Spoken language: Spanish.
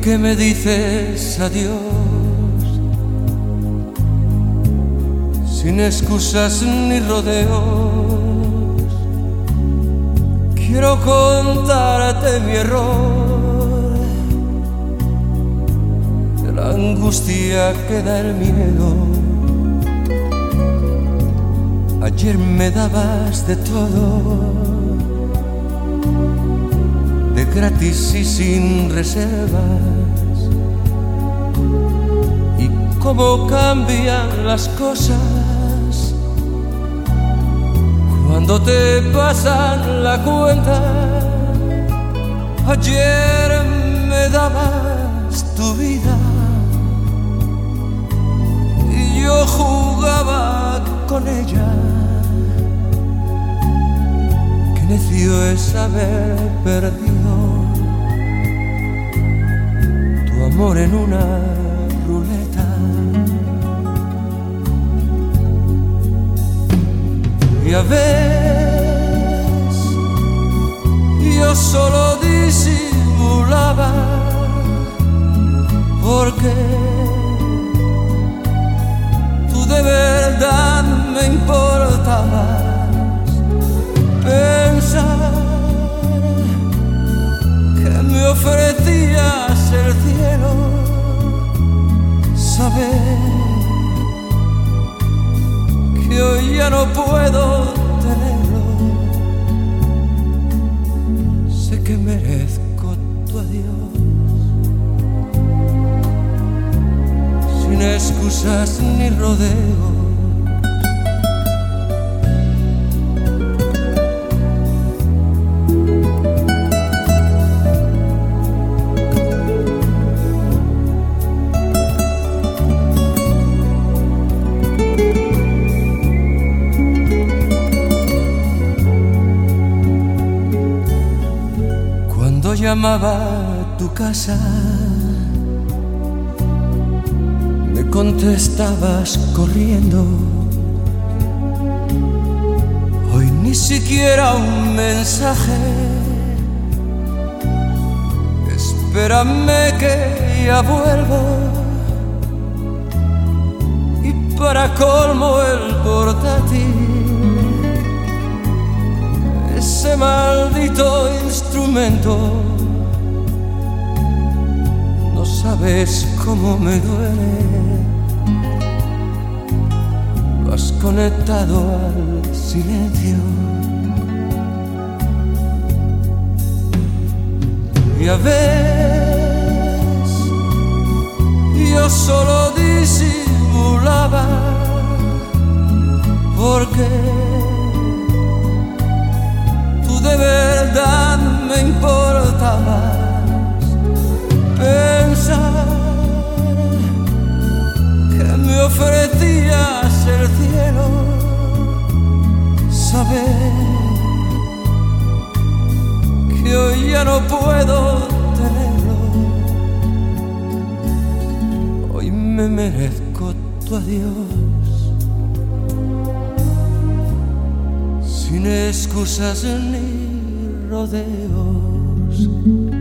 que me dices adiós, sin excusas ni rodeos. Quiero contarte mi error, de la angustia que da el miedo. Ayer me dabas de todo, de gratis y sin reservas. Y cómo cambian las cosas cuando te pasan la cuenta. Ayer me dabas tu vida y yo jugaba con ella. Qué necio es haber perdido tu amor en una ruleta. Ya ves, yo solo disimulaba, porque tú de verdad me importabas. Pensar que me ofrecías el cielo, saber que hoy ya no puedo tenerlo. Sé que merezco tu adiós, sin excusas ni rodeos. Llamaba a tu casa, me contestabas corriendo. Hoy ni siquiera un mensaje. Espérame que ya vuelvo. Y para colmo el portátil, ese maldito instrumento. No sabes cómo me duele. Lo has conectado al silencio. Ya ves, yo solo disimulaba, porque tú de verdad me importabas. Pensar que me ofrecías el cielo, saber que hoy ya no puedo tenerlo. Hoy me merezco tu adiós, sin excusas ni rodeos.